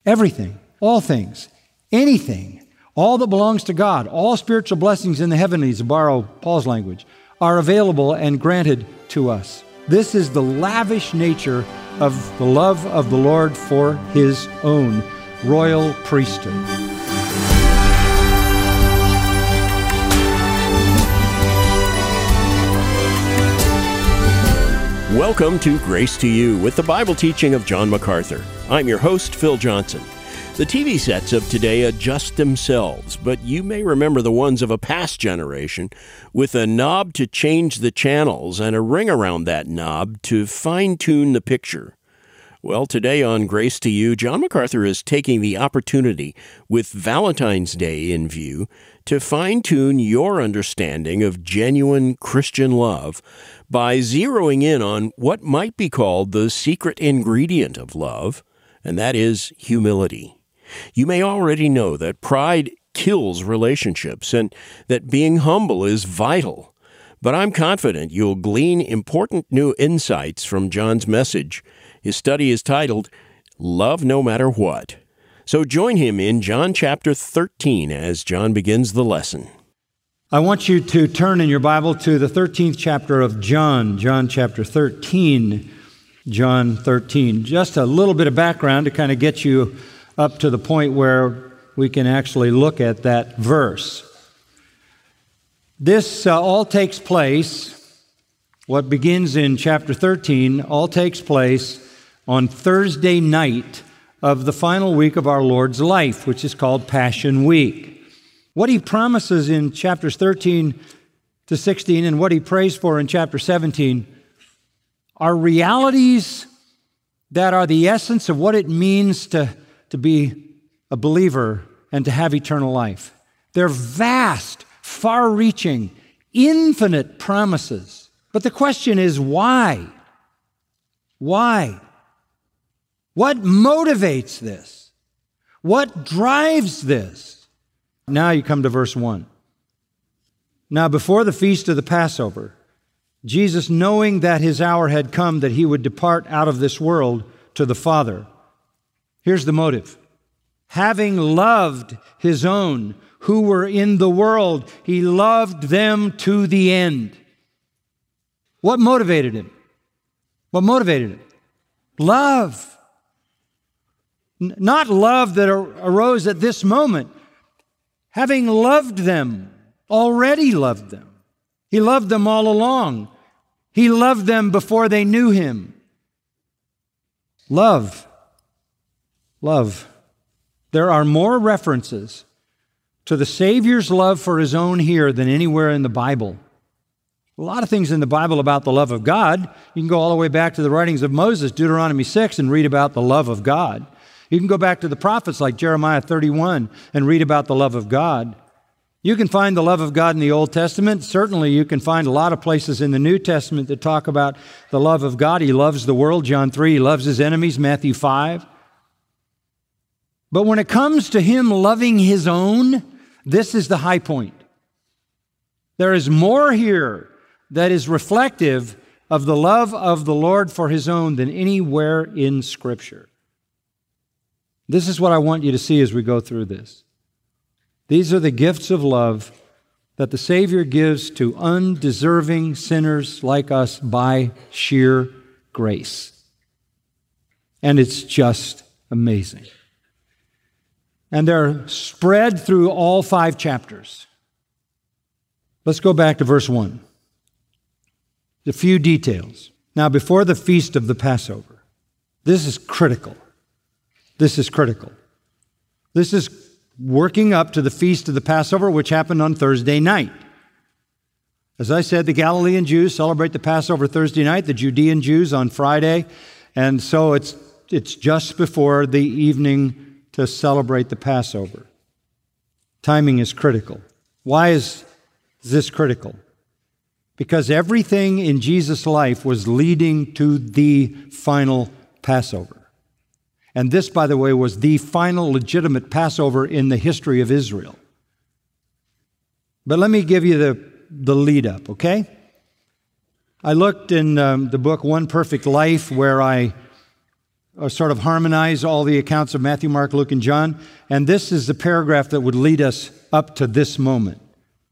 everything, all things, anything, all that belongs to God, all spiritual blessings in the heavenlies, to borrow Paul's language, are available and granted to us. This is the lavish nature of the love of the Lord for His own royal priesthood. Welcome to Grace to You with the Bible teaching of John MacArthur. I'm your host, Phil Johnson. The TV sets of today adjust themselves, but you may remember the ones of a past generation with a knob to change the channels and a ring around that knob to fine-tune the picture. Well, today on Grace to You, John MacArthur is taking the opportunity, with Valentine's Day in view, to fine-tune your understanding of genuine Christian love by zeroing in on what might be called the secret ingredient of love, and that is humility. You may already know that pride kills relationships and that being humble is vital, but I'm confident you'll glean important new insights from John's message. His study is titled, Love No Matter What. So join him in John chapter 13 as John begins the lesson. I want you to turn in your Bible to the 13th chapter of John chapter 13, John 13. Just a little bit of background to kind of get you up to the point where we can actually look at that verse. This all takes place, what begins in chapter 13, all takes place on Thursday night of the final week of our Lord's life, which is called Passion Week. What He promises in chapters 13 to 16 and what He prays for in chapter 17 are realities that are the essence of what it means to be a believer and to have eternal life. They're vast, far-reaching, infinite promises. But the question is, why? Why? What motivates this? What drives this? Now you come to verse 1. Now before the feast of the Passover, Jesus, knowing that His hour had come that He would depart out of this world to the Father. Here's the motive. Having loved His own who were in the world, He loved them to the end. What motivated Him? What motivated Him? Love. Not love that arose at this moment. Having loved them, already loved them. He loved them all along. He loved them before they knew Him. Love. Love. There are more references to the Savior's love for His own here than anywhere in the Bible. A lot of things in the Bible about the love of God. You can go all the way back to the writings of Moses, Deuteronomy 6, and read about the love of God. You can go back to the prophets like Jeremiah 31 and read about the love of God. You can find the love of God in the Old Testament. Certainly you can find a lot of places in the New Testament that talk about the love of God. He loves the world, John 3. He loves His enemies, Matthew 5. But when it comes to Him loving His own, this is the high point. There is more here that is reflective of the love of the Lord for His own than anywhere in Scripture. This is what I want you to see as we go through this. These are the gifts of love that the Savior gives to undeserving sinners like us by sheer grace. And it's just amazing. And they're spread through all 5 chapters. Let's go back to verse 1. A few details. Now, before the feast of the Passover, this is critical. This is critical. This is working up to the feast of the Passover, which happened on Thursday night. As I said, the Galilean Jews celebrate the Passover Thursday night, the Judean Jews on Friday, and so it's just before the evening to celebrate the Passover. Timing is critical. Why is this critical? Because everything in Jesus' life was leading to the final Passover. And this, by the way, was the final legitimate Passover in the history of Israel. But let me give you the lead up, okay? I looked in the book One Perfect Life, where I sort of harmonize all the accounts of Matthew, Mark, Luke, and John. And this is the paragraph that would lead us up to this moment.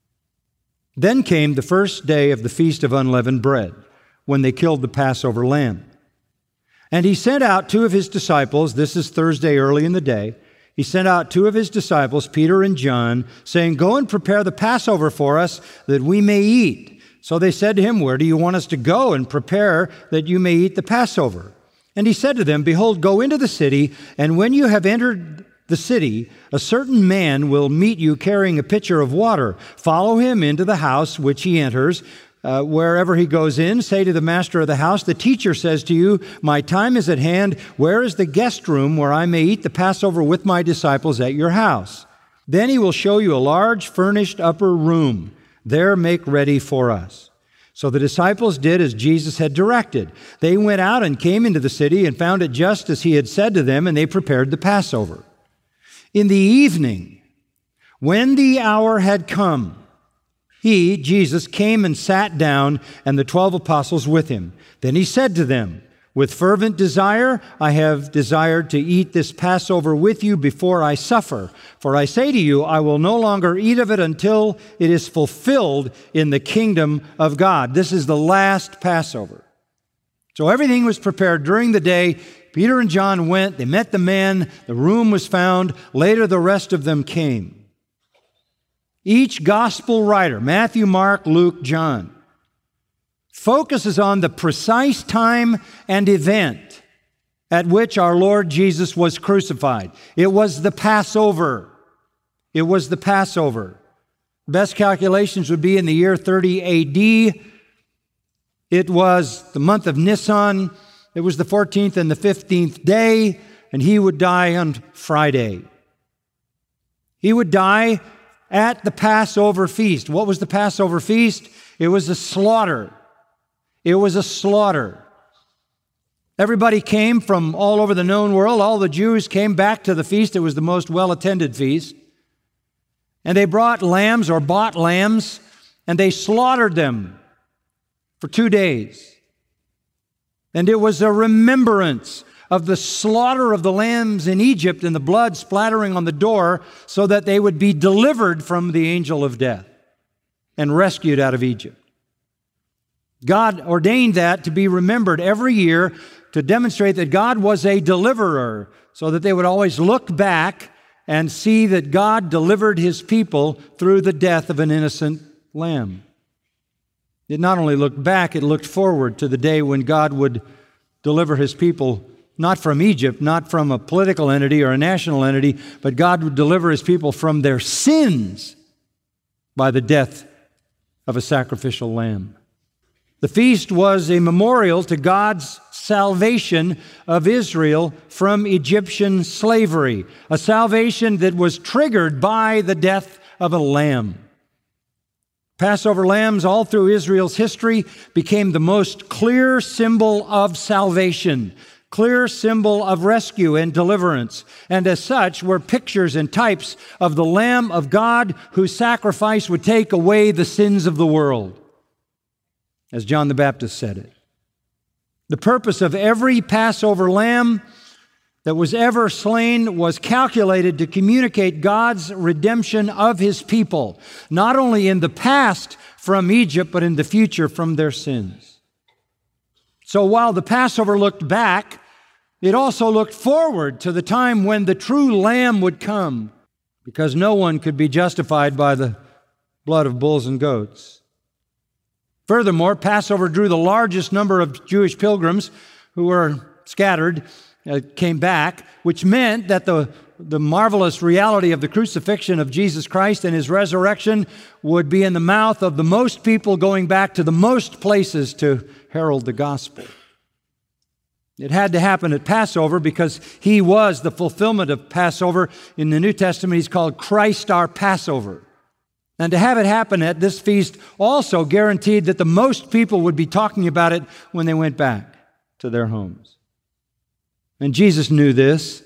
Then came the first day of the Feast of Unleavened Bread, when they killed the Passover lamb. And he sent out two of his disciples, this is Thursday early in the day, he sent out two of his disciples, Peter and John, saying, "Go and prepare the Passover for us, that we may eat." So they said to him, "Where do you want us to go and prepare that you may eat the Passover?" And he said to them, "Behold, go into the city, and when you have entered the city, a certain man will meet you carrying a pitcher of water. Follow him into the house which he enters. Wherever he goes in, say to the master of the house, 'The teacher says to you, my time is at hand. Where is the guest room where I may eat the Passover with my disciples at your house?' Then he will show you a large furnished upper room. There make ready for us." So the disciples did as Jesus had directed. They went out and came into the city and found it just as he had said to them, and they prepared the Passover. In the evening, when the hour had come, he, Jesus, came and sat down, and the 12 apostles with him. Then he said to them, "With fervent desire I have desired to eat this Passover with you before I suffer. For I say to you, I will no longer eat of it until it is fulfilled in the kingdom of God." This is the last Passover. So everything was prepared during the day. Peter and John went, they met the men, the room was found. Later the rest of them came. Each gospel writer, Matthew, Mark, Luke, John, focuses on the precise time and event at which our Lord Jesus was crucified. It was the Passover. It was the Passover. Best calculations would be in the year 30 AD. It was the month of Nisan. It was the 14th and the 15th day, and he would die on Friday. He would die at the Passover feast. What was the Passover feast? It was a slaughter. It was a slaughter. Everybody came from all over the known world. All the Jews came back to the feast. It was the most well-attended feast. And they brought lambs or bought lambs, and they slaughtered them for 2 days. And it was a remembrance of the slaughter of the lambs in Egypt and the blood splattering on the door so that they would be delivered from the angel of death and rescued out of Egypt. God ordained that to be remembered every year to demonstrate that God was a deliverer, so that they would always look back and see that God delivered his people through the death of an innocent lamb. It not only looked back, it looked forward to the day when God would deliver his people, not from Egypt, not from a political entity or a national entity, but God would deliver his people from their sins by the death of a sacrificial lamb. The feast was a memorial to God's salvation of Israel from Egyptian slavery, a salvation that was triggered by the death of a lamb. Passover lambs all through Israel's history became the most clear symbol of salvation, clear symbol of rescue and deliverance, and as such were pictures and types of the Lamb of God whose sacrifice would take away the sins of the world, as John the Baptist said it. The purpose of every Passover lamb that was ever slain was calculated to communicate God's redemption of his people, not only in the past from Egypt, but in the future from their sins. So while the Passover looked back, it also looked forward to the time when the true Lamb would come, because no one could be justified by the blood of bulls and goats. Furthermore, Passover drew the largest number of Jewish pilgrims who were scattered, came back, which meant that the marvelous reality of the crucifixion of Jesus Christ and his resurrection would be in the mouth of the most people going back to the most places to herald the gospel. It had to happen at Passover because he was the fulfillment of Passover. In the New Testament, he's called Christ our Passover. And to have it happen at this feast also guaranteed that the most people would be talking about it when they went back to their homes. And Jesus knew this. It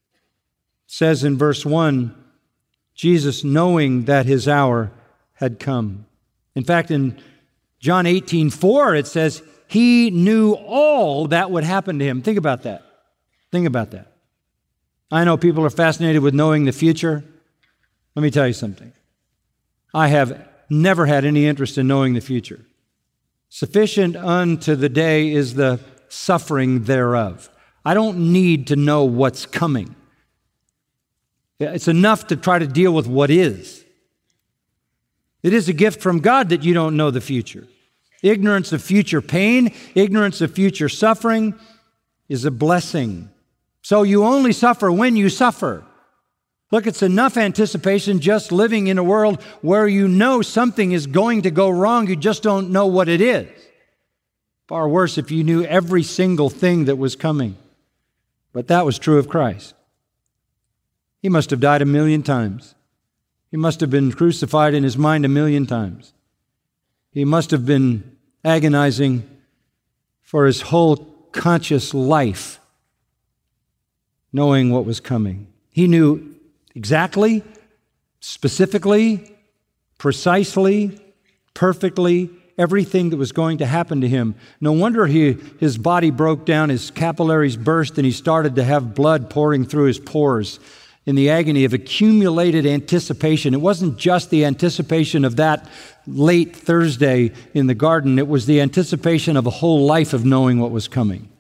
says in verse 1, Jesus knowing that his hour had come. In fact, in John 18:4, it says, he knew all that would happen to him. Think about that. Think about that. I know people are fascinated with knowing the future. Let me tell you something. I have never had any interest in knowing the future. Sufficient unto the day is the suffering thereof. I don't need to know what's coming. It's enough to try to deal with what is. It is a gift from God that you don't know the future. Ignorance of future pain, ignorance of future suffering is a blessing. So you only suffer when you suffer. Look, it's enough anticipation just living in a world where you know something is going to go wrong, you just don't know what it is. Far worse if you knew every single thing that was coming. But that was true of Christ. He must have died 1,000,000 times. He must have been crucified in his mind 1,000,000 times. He must have been agonizing for his whole conscious life, knowing what was coming. He knew exactly, specifically, precisely, perfectly everything that was going to happen to him. No wonder his body broke down, his capillaries burst, and he started to have blood pouring through his pores in the agony of accumulated anticipation. It wasn't just the anticipation of that late Thursday in the garden. It was the anticipation of a whole life of knowing what was coming.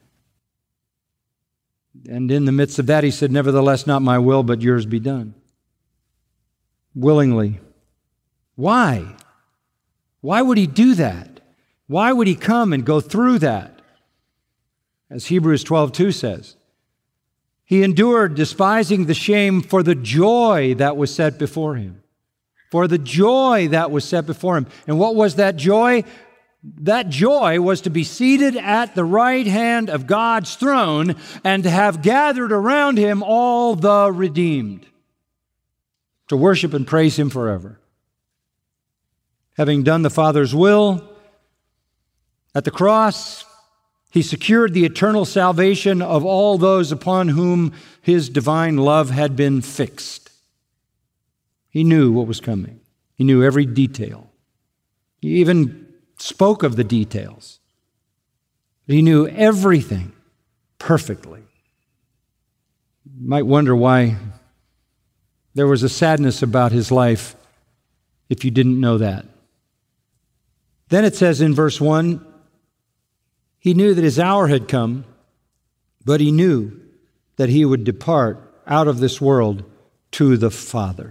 And in the midst of that, he said, "Nevertheless, not my will, but yours be done." Willingly. Why? Why would he do that? Why would he come and go through that? As Hebrews 12:2 says, he endured, despising the shame, for the joy that was set before him. For the joy that was set before him. And what was that joy? That joy was to be seated at the right hand of God's throne and to have gathered around him all the redeemed, to worship and praise him forever. Having done the Father's will, at the cross, he secured the eternal salvation of all those upon whom his divine love had been fixed. He knew what was coming. He knew every detail. He even spoke of the details. He knew everything perfectly. You might wonder why there was a sadness about his life if you didn't know that. Then it says in verse 1, he knew that his hour had come, but he knew that he would depart out of this world to the Father.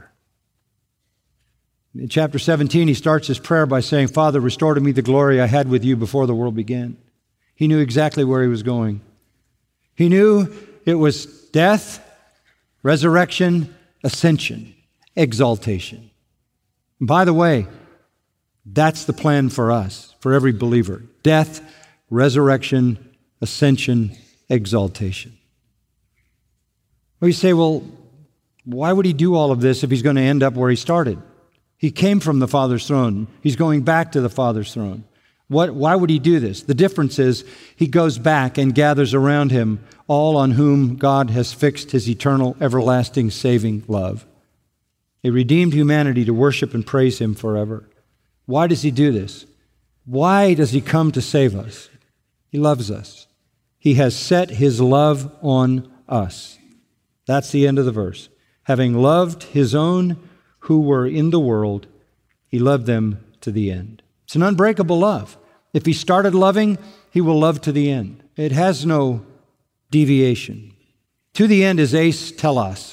In chapter 17, he starts his prayer by saying, "Father, restore to me the glory I had with you before the world began." He knew exactly where he was going. He knew it was death, resurrection, ascension, exaltation. And by the way, that's the plan for us, for every believer. Death, resurrection, ascension, exaltation. Well, you say, well, why would he do all of this if he's going to end up where he started? He came from the Father's throne. He's going back to the Father's throne. Why would he do this? The difference is he goes back and gathers around him all on whom God has fixed his eternal, everlasting, saving love. A redeemed humanity to worship and praise him forever. Why does he do this? Why does he come to save us? He loves us. He has set his love on us. That's the end of the verse. Having loved his own who were in the world, he loved them to the end. It's an unbreakable love. If he started loving, he will love to the end. It has no deviation. To the end is eis telos.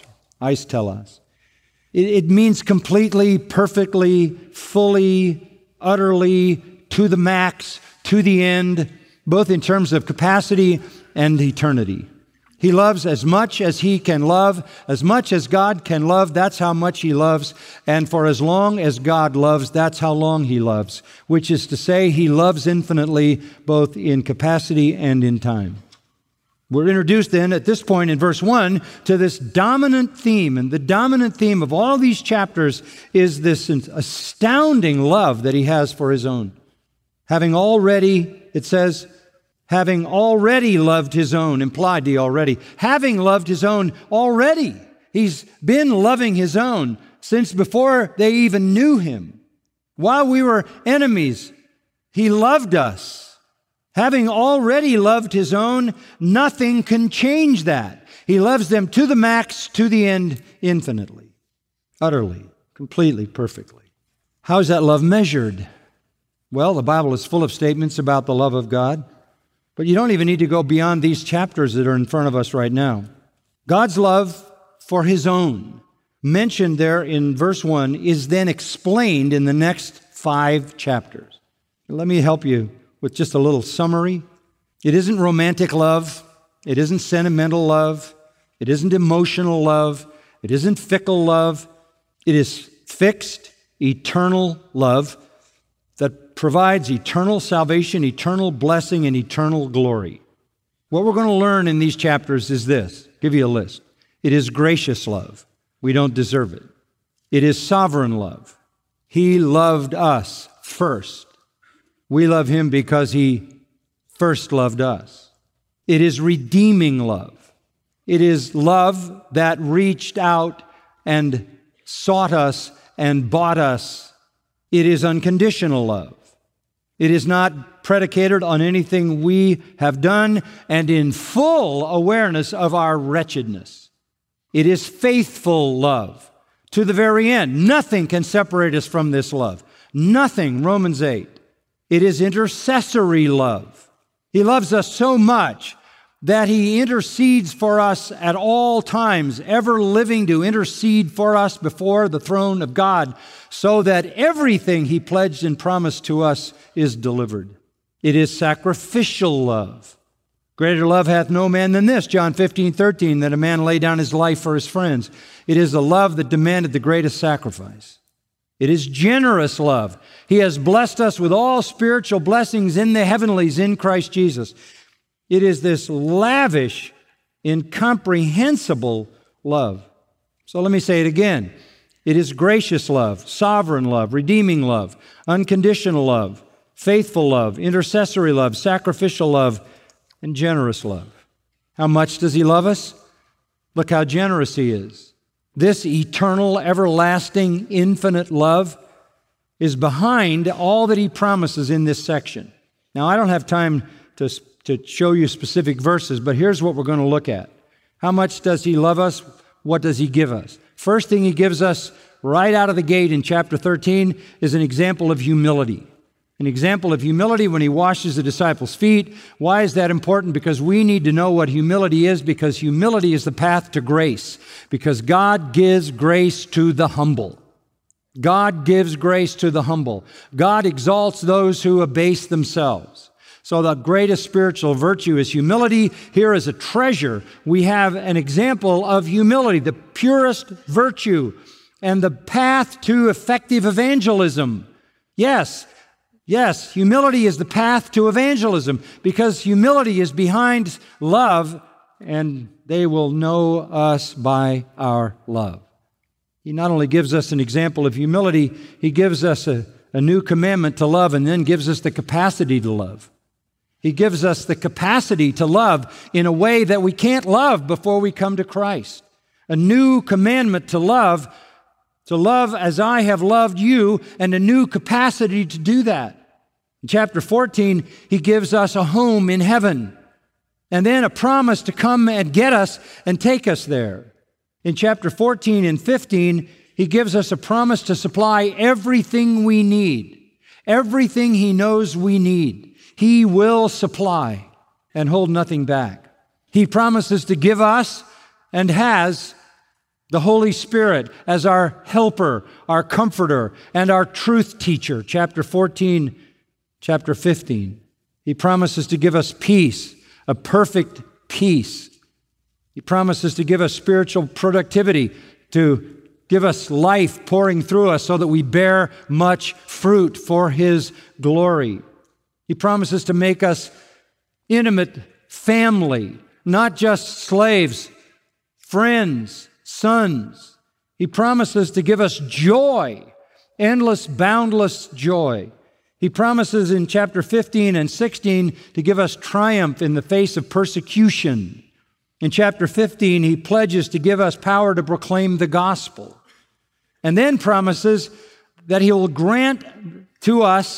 It means completely, perfectly, fully, utterly, to the max, to the end, both in terms of capacity and eternity. He loves as much as he can love, as much as God can love, that's how much he loves. And for as long as God loves, that's how long he loves, which is to say he loves infinitely, both in capacity and in time. We're introduced then at this point in verse 1 to this dominant theme. And the dominant theme of all these chapters is this astounding love that he has for his own. Having already, it says, having already loved his own, implied the already. Having loved his own already. He's been loving his own since before they even knew him. While we were enemies, he loved us. Having already loved his own, nothing can change that. He loves them to the max, to the end, infinitely, utterly, completely, perfectly. How is that love measured? Well, the Bible is full of statements about the love of God, but you don't even need to go beyond these chapters that are in front of us right now. God's love for his own, mentioned there in verse 1, is then explained in the next 5 chapters. Let me help you with just a little summary. It isn't romantic love. It isn't sentimental love. It isn't emotional love. It isn't fickle love. It is fixed, eternal love that provides eternal salvation, eternal blessing, and eternal glory. What we're going to learn in these chapters is this. I'll give you a list. It is gracious love. We don't deserve it. It is sovereign love. He loved us first. We love him because he first loved us. It is redeeming love. It is love that reached out and sought us and bought us. It is unconditional love. It is not predicated on anything we have done and in full awareness of our wretchedness. It is faithful love to the very end. Nothing can separate us from this love. Nothing, Romans 8. It is intercessory love. He loves us so much that he intercedes for us at all times, ever living to intercede for us before the throne of God, so that everything he pledged and promised to us is delivered. It is sacrificial love. Greater love hath no man than this, John 15:13, that a man lay down his life for his friends. It is the love that demanded the greatest sacrifice. It is generous love. He has blessed us with all spiritual blessings in the heavenlies in Christ Jesus. It is this lavish, incomprehensible love. So let me say it again. It is gracious love, sovereign love, redeeming love, unconditional love, faithful love, intercessory love, sacrificial love, and generous love. How much does he love us? Look how generous he is. This eternal, everlasting, infinite love is behind all that he promises in this section. Now, I don't have time to show you specific verses, but here's what we're going to look at. How much does he love us? What does he give us? First thing he gives us right out of the gate in chapter 13 is an example of humility. An example of humility when he washes the disciples' feet. Why is that important? Because we need to know what humility is, because humility is the path to grace. Because God gives grace to the humble. God gives grace to the humble. God exalts those who abase themselves. So the greatest spiritual virtue is humility. Here is a treasure. We have an example of humility, the purest virtue and the path to effective evangelism. Yes, humility is the path to evangelism, because humility is behind love, and they will know us by our love. He not only gives us an example of humility, he gives us a new commandment to love, and then gives us the capacity to love. He gives us the capacity to love in a way that we can't love before we come to Christ. A new commandment to love as I have loved you, and a new capacity to do that. In chapter 14, he gives us a home in heaven, and then a promise to come and get us and take us there. In chapter 14 and 15, he gives us a promise to supply everything we need, everything he knows we need. He will supply and hold nothing back. He promises to give us and has the Holy Spirit as our helper, our comforter, and our truth teacher. Chapter 14, chapter 15. He promises to give us peace, a perfect peace. He promises to give us spiritual productivity, to give us life pouring through us so that we bear much fruit for his glory. He promises to make us intimate family, not just slaves, friends, sons. He promises to give us joy, endless, boundless joy. He promises in chapter 15 and 16 to give us triumph in the face of persecution. In chapter 15, he pledges to give us power to proclaim the gospel, and then promises that he will grant to us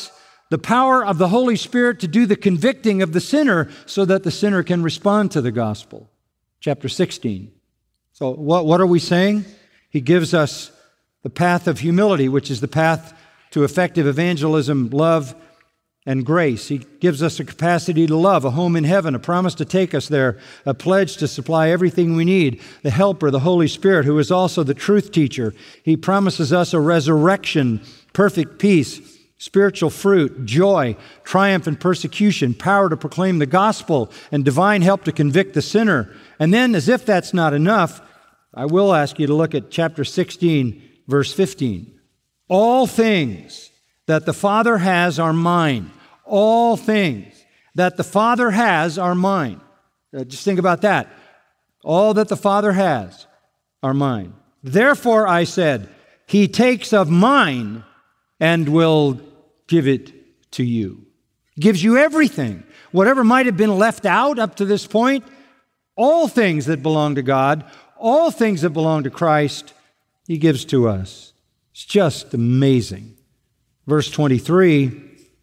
the power of the Holy Spirit to do the convicting of the sinner so that the sinner can respond to the gospel. Chapter 16. So what are we saying? He gives us the path of humility, which is the path to effective evangelism, love, and grace. He gives us a capacity to love, a home in heaven, a promise to take us there, a pledge to supply everything we need, the Helper, the Holy Spirit, who is also the truth teacher. He promises us a resurrection, perfect peace, spiritual fruit, joy, triumph in persecution, power to proclaim the gospel, and divine help to convict the sinner. And then, as if that's not enough, I will ask you to look at chapter 16, verse 15. All things that the Father has are mine. All things that the Father has are mine. Just think about that. All that the Father has are mine. Therefore, I said, He takes of mine and will give it to you. Gives you everything. Whatever might have been left out up to this point, all things that belong to God, all things that belong to Christ, He gives to us. It's just amazing. Verse 23,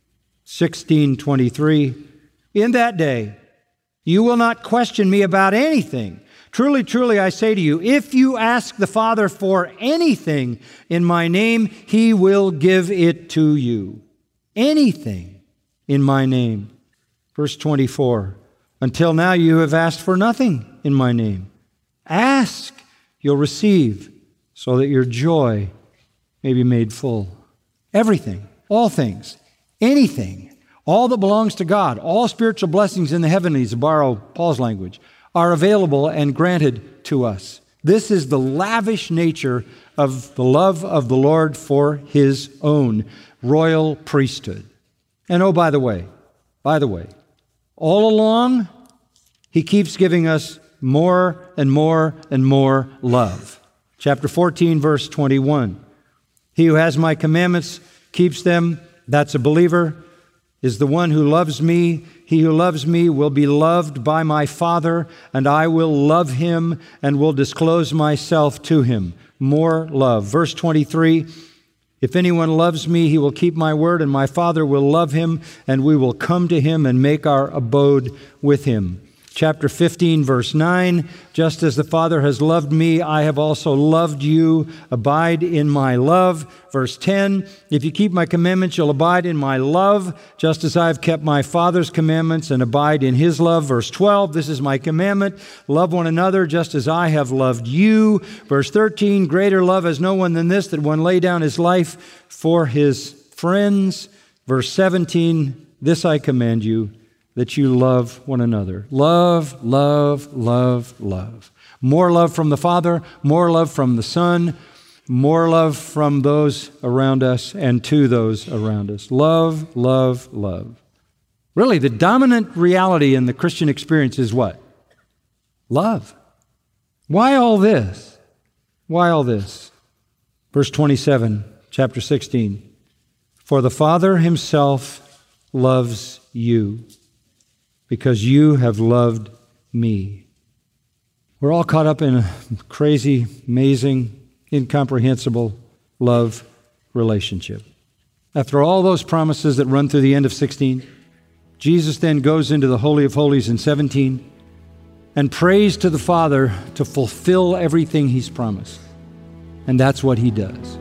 16:23, in that day you will not question me about anything. Truly, truly, I say to you, if you ask the Father for anything in my name, He will give it to you. Anything in my name. Verse 24, until now you have asked for nothing in my name. Ask, you'll receive, so that your joy may be made full. Everything, all things, anything, all that belongs to God, all spiritual blessings in the heavenlies, to borrow Paul's language, are available and granted to us. This is the lavish nature of the love of the Lord for His own royal priesthood. And oh, by the way, all along, He keeps giving us more and more and more love. Chapter 14, verse 21. He who has my commandments, keeps them, that's a believer, is the one who loves me. He who loves me will be loved by my Father, and I will love him and will disclose myself to him. More love. Verse 23, if anyone loves me, he will keep my word, and my Father will love him, and we will come to him and make our abode with him. Chapter 15, verse 9, just as the Father has loved me, I have also loved you. Abide in my love. Verse 10, if you keep my commandments, you'll abide in my love, just as I have kept my Father's commandments and abide in His love. Verse 12, this is my commandment, love one another just as I have loved you. Verse 13, greater love has no one than this, that one lay down his life for his friends. Verse 17, this I command you, that you love one another. Love, love, love, love. More love from the Father, more love from the Son, more love from those around us and to those around us. Love, love, love. Really, the dominant reality in the Christian experience is what? Love. Why all this? Why all this? Verse 27, chapter 16. For the Father Himself loves you, because you have loved me. We're all caught up in a crazy, amazing, incomprehensible love relationship. After all those promises that run through the end of 16, Jesus then goes into the Holy of Holies in 17 and prays to the Father to fulfill everything He's promised. And that's what He does.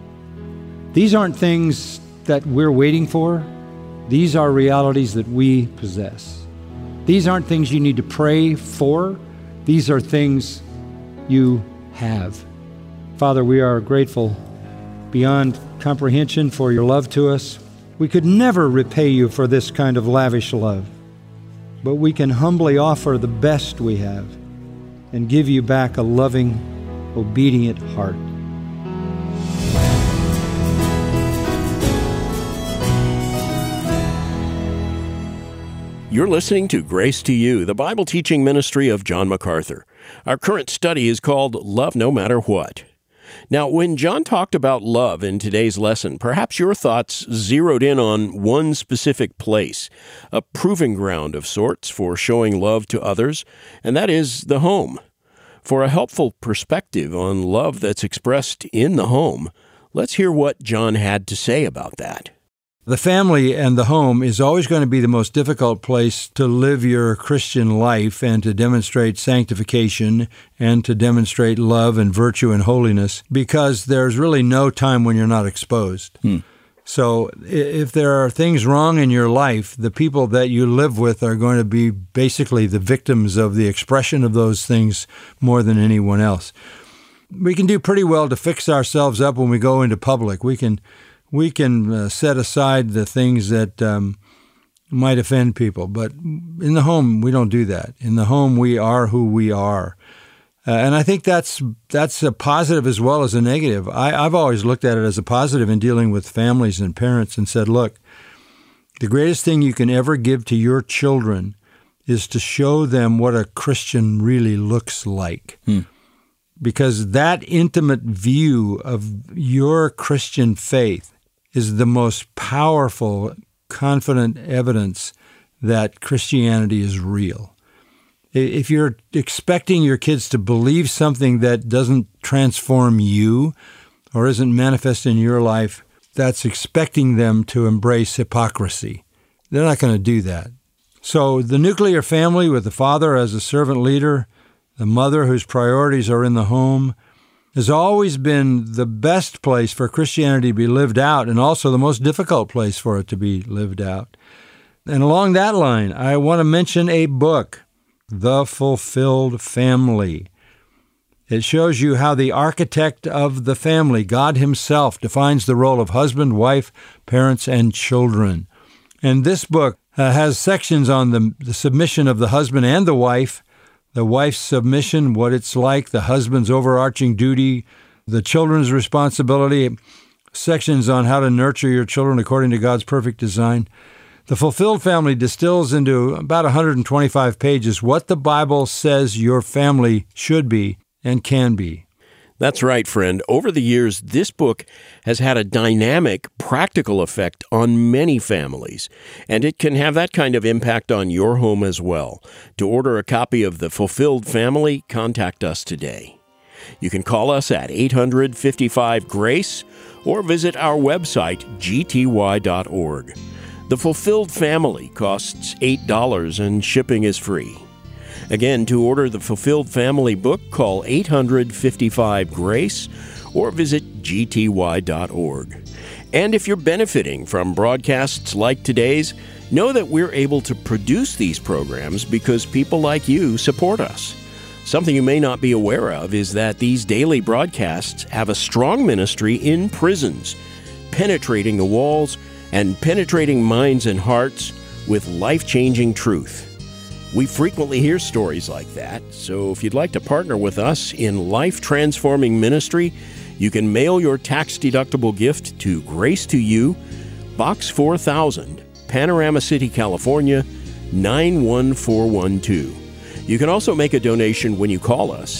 These aren't things that we're waiting for. These are realities that we possess. These aren't things you need to pray for. These are things you have. Father, we are grateful beyond comprehension for your love to us. We could never repay you for this kind of lavish love, but we can humbly offer the best we have and give you back a loving, obedient heart. You're listening to Grace to You, the Bible teaching ministry of John MacArthur. Our current study is called Love No Matter What. Now, when John talked about love in today's lesson, perhaps your thoughts zeroed in on one specific place, a proving ground of sorts for showing love to others, and that is the home. For a helpful perspective on love that's expressed in the home, let's hear what John had to say about that. The family and the home is always going to be the most difficult place to live your Christian life and to demonstrate sanctification and to demonstrate love and virtue and holiness, because there's really no time when you're not exposed. So if there are things wrong in your life, the people that you live with are going to be basically the victims of the expression of those things more than anyone else. We can do pretty well to fix ourselves up when we go into public. We can set aside the things that might offend people. But in the home, we don't do that. In the home, we are who we are. And I think that's a positive as well as a negative. I've always looked at it as a positive in dealing with families and parents and said, look, the greatest thing you can ever give to your children is to show them what a Christian really looks like. Because that intimate view of your Christian faith is the most powerful, confident evidence that Christianity is real. If you're expecting your kids to believe something that doesn't transform you or isn't manifest in your life, that's expecting them to embrace hypocrisy. They're not going to do that. So the nuclear family with the father as a servant leader, the mother whose priorities are in the home, has always been the best place for Christianity to be lived out and also the most difficult place for it to be lived out. And along that line, I want to mention a book, The Fulfilled Family. It shows you how the architect of the family, God himself, defines the role of husband, wife, parents, and children. And this book has sections on the submission of the husband and the wife's submission, what it's like, the husband's overarching duty, the children's responsibility, sections on how to nurture your children according to God's perfect design. The Fulfilled Family distills into about 125 pages what the Bible says your family should be and can be. That's right, friend. Over the years, this book has had a dynamic, practical effect on many families, and it can have that kind of impact on your home as well. To order a copy of The Fulfilled Family, contact us today. You can call us at 855-GRACE or visit our website, gty.org. The Fulfilled Family costs $8 and shipping is free. Again, to order the Fulfilled Family book, call 855-GRACE or visit gty.org. And if you're benefiting from broadcasts like today's, know that we're able to produce these programs because people like you support us. Something you may not be aware of is that these daily broadcasts have a strong ministry in prisons, penetrating the walls and penetrating minds and hearts with life-changing truth. We frequently hear stories like that, so if you'd like to partner with us in life-transforming ministry, you can mail your tax-deductible gift to Grace to You, Box 4000, Panorama City, California, 91412. You can also make a donation when you call us,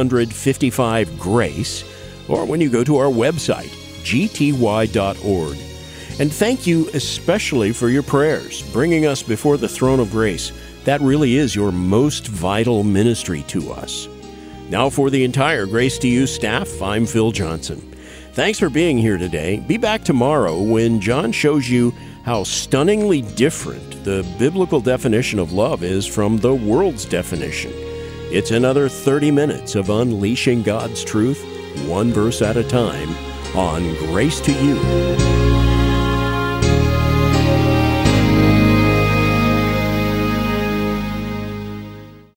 855-GRACE, or when you go to our website, gty.org. And thank you especially for your prayers, bringing us before the throne of grace. That really is your most vital ministry to us. Now for the entire Grace to You staff, I'm Phil Johnson. Thanks for being here today. Be back tomorrow when John shows you how stunningly different the biblical definition of love is from the world's definition. It's another 30 minutes of unleashing God's truth, one verse at a time, on Grace to You.